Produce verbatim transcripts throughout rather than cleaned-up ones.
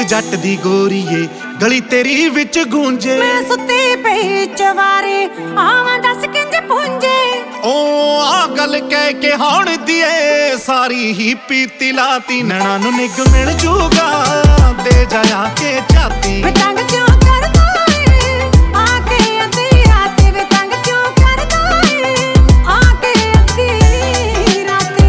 जट दी गोरीए गली तेरी विच गूंजे। मैं सुती पई चवारे आवां दस किंज पुंजे। ओ आ गल कह के हाण दिए सारी ही पीती लाती। नैना नू निग मिल जूगा दे जाया के छाती। वे तंग क्यों करदा ए आके अद्धी राती। वे तंग क्यों करदा ए आके अद्धी राती।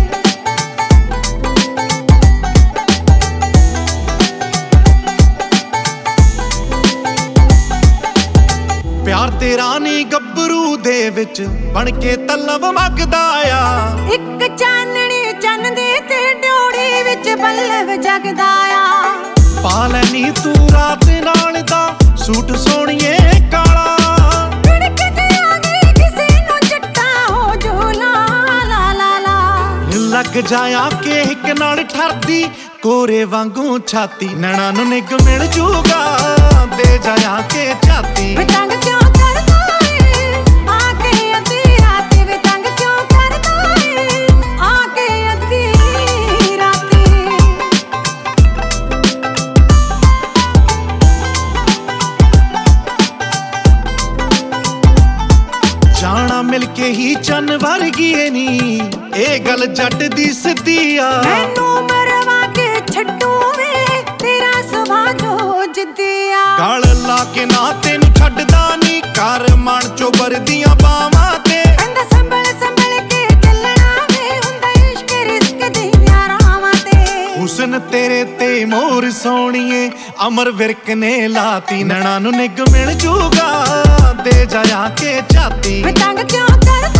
प्यार तेरा नी गब्बरू दे विच बन के तलब मंगदा आ। इक चाननी चन्न दे ते ड्योड़ी विच बल्लव जगदा आ। पा लैनी तू रात नाल दा सूट सोहणीए काला। खिड़क ते आ गई किसे नू चिट्टा हो जो ला ला ला ला। लग जाया के हिक नाल ठरदी कोरे वांगू छाती। नैना नू निग मिल जूगा दे जाया के छाती। वे तंग क्यों करदा ए आके अद्धी राती। वे तंग क्यों करदा ए आके अद्धी राती। जाना मिल के ही चन वर्गी ए नी ए गल जट दी सिद्धी आ। मैनू मरवा के छड्डू वे तेरा सुभाव जो जिद्दिया। गल ला के ना तेन छड्डदा नी कर मन चो बरदियां बावां ते। बंदा संभल संभल के चलना वे हुंदा इश्क रिस्क दियां रावां ते। हुस्न तेरे ते मोर सोहणीए अमर विरक ने लाती। नैना नू निग मिल जूगा दे जाया के छाती। वे तंग क्यों करदा